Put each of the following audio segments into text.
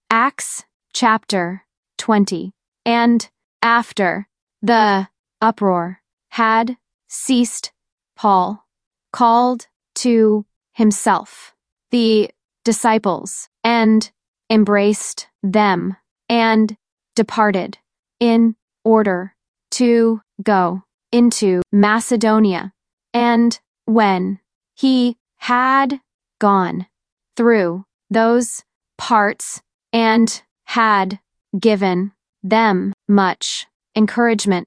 Acts chapter 20. And after the uproar had ceased, Paul called to himself the disciples and embraced them and departed in order to go into Macedonia. And when he had gone through those parts and had given them much encouragement,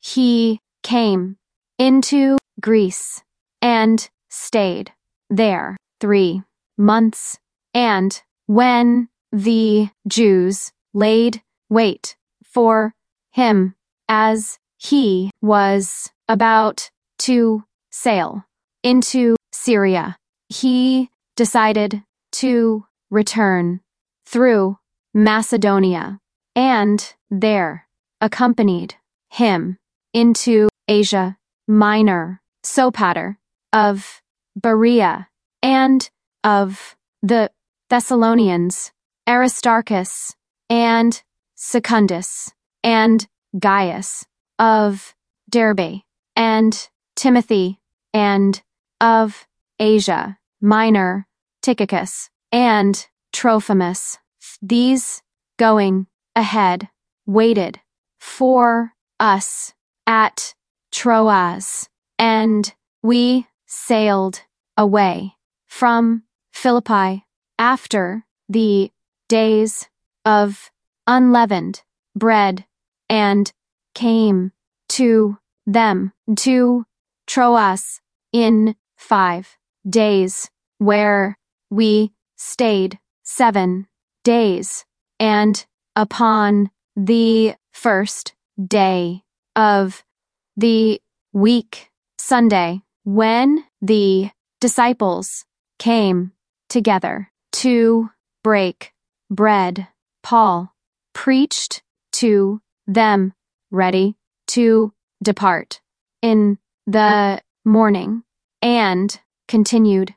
he came into Greece and stayed there 3 months. And when the Jews laid wait for him as he was about to sail into Syria, he decided to return through Macedonia, and there accompanied him into Asia Minor Sopater of Berea, and of the Thessalonians Aristarchus and Secundus, and Gaius of Derbe, and Timothy, and of Asia Minor Tychicus, and Trophimus. These, going ahead, waited for us at Troas, and we sailed away from Philippi after the days of unleavened bread, and came to them to Troas in 5 days, where we stayed 7 days. And upon the first day of the week, Sunday, when the disciples came together to break bread, Paul preached to them, ready to depart in the morning, and continued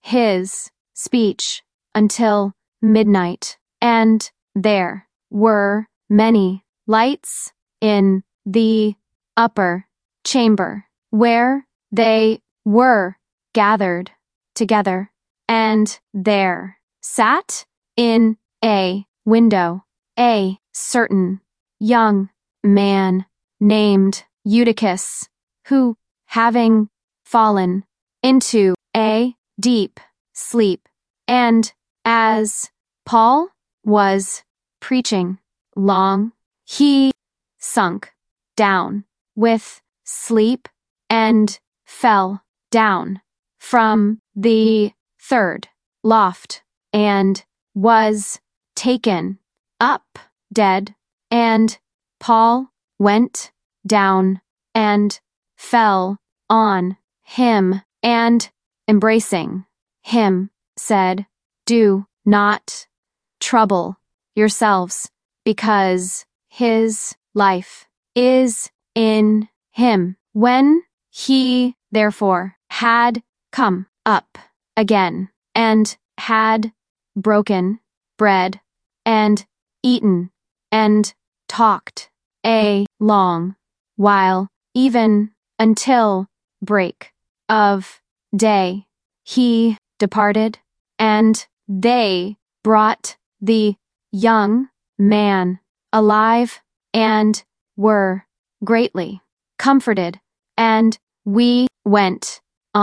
his speech until midnight. And there were many lights in the upper chamber where they were gathered together, and there sat in a window a certain young man named Eutychus, who, having fallen into a deep sleep, and as Paul was preaching long, he sunk down with sleep and fell down from the 3rd loft, and was taken up dead. And Paul went down and fell on him, and embracing him said, "Do not trouble yourselves, because his life is in him." When he therefore had come up again, and had broken bread, and eaten, and talked a long while, even until break of day, he departed. And they brought the young man alive, and were greatly comforted. And we went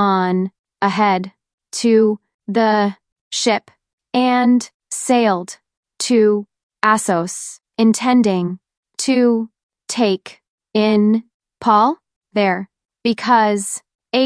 on ahead to the ship, and sailed to Assos, intending to take in Paul there, because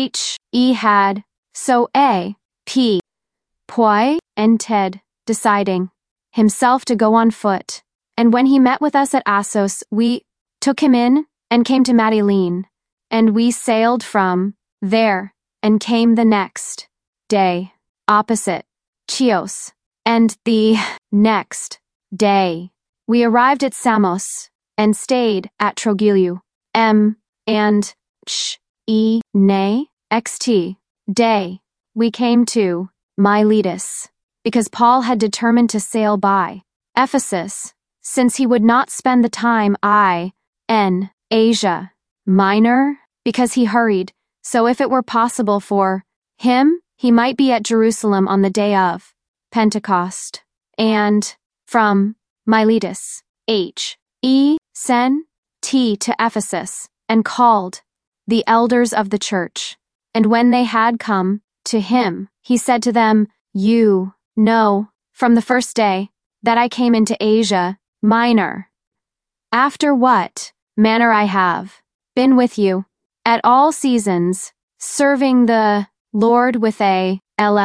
he had so a p poi and Ted, deciding himself to go on foot. And when he met with us at Assos, we took him in and came to Mytilene, and we sailed from there and came the next day opposite Chios. And the next day we arrived at Samos and stayed at Trogyllium. And next day we came to Miletus, because Paul had determined to sail by Ephesus, since he would not spend the time in Asia Minor, because he hurried, so if it were possible for him, he might be at Jerusalem on the day of Pentecost. And from Miletus, sent to Ephesus, and called the elders of the church. And when they had come to him, he said to them, You know, from the first day, that I came into Asia Minor, after what manner I have been with you at all seasons, serving the Lord with a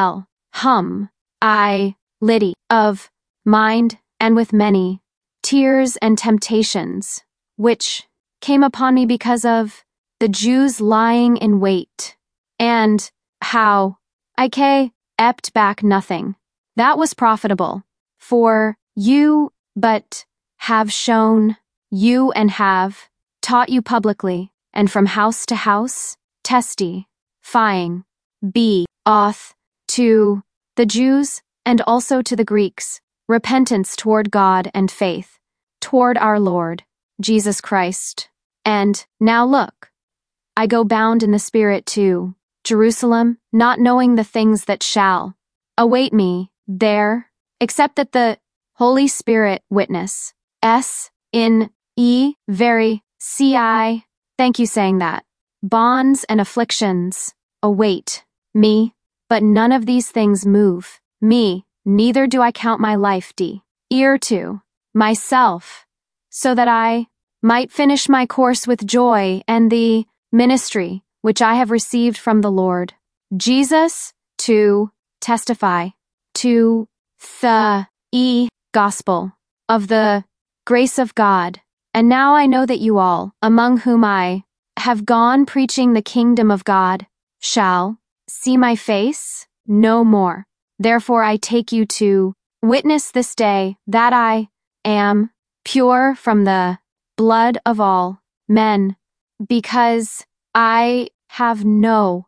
liddy of mind, and with many tears and temptations, which came upon me because of the Jews lying in wait, and how I kept back nothing that was profitable for you, but have shown you and have taught you publicly, and from house to house, testifying, both to the Jews and also to the Greeks, repentance toward God and faith toward our Lord Jesus Christ. And now look, I go bound in the Spirit to Jerusalem, not knowing the things that shall await me there, except that the Holy Spirit witness in very thank you saying that bonds and afflictions await me, but none of these things move me, neither do I count my life dear to myself, so that I might finish my course with joy and the ministry which I have received from the Lord Jesus to testify to the gospel of the grace of God. And now I know that you all, among whom I have gone preaching the kingdom of God, shall see my face no more. Therefore I take you to witness this day that I am pure from the blood of all men, because I have no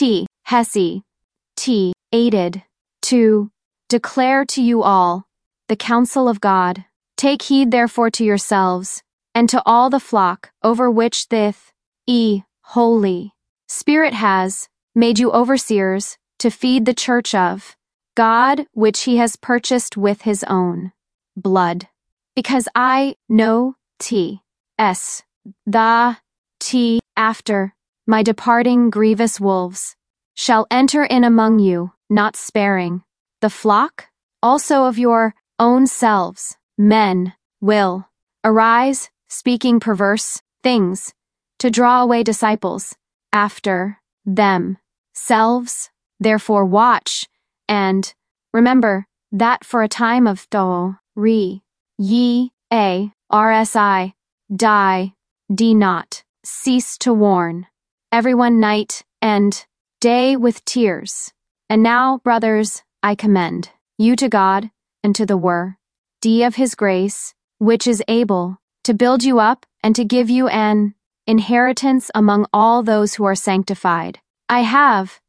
hesitated to declare to you all the counsel of God. Take heed therefore to yourselves, and to all the flock over which the Holy Spirit has made you overseers, to feed the church of God, which he has purchased with his own blood. Because I know after my departing grievous wolves shall enter in among you, not sparing the flock also of your own selves. Men will arise, speaking perverse things, to draw away disciples after themselves. Therefore watch, and remember that for a time of not cease to warn everyone night and day with tears. And now, brothers, I commend you to God and to the word of his grace, which is able to build you up and to give you an inheritance among all those who are sanctified. I have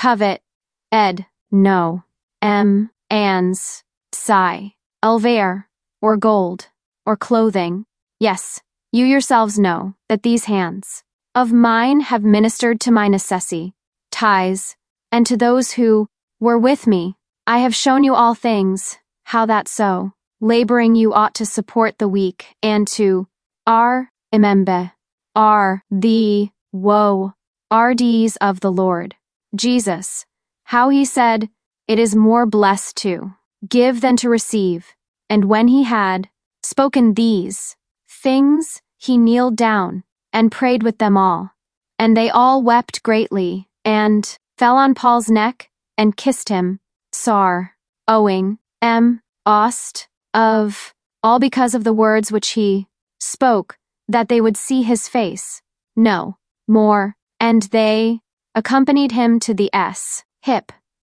no ands, silver, or gold, or clothing. Yes, you yourselves know that these hands of mine have ministered to my necessities, and to those who were with me. I have shown you all things, how that so, laboring you ought to support the weak, and to remember the RDs of the Lord Jesus, how he said, It is more blessed to give than to receive. And when he had spoken these things, he kneeled down and prayed with them all. And they all wept greatly, and fell on Paul's neck, and kissed him, owing of all because of the words which he spoke, that they would see his face no more. And they accompanied him to the hip.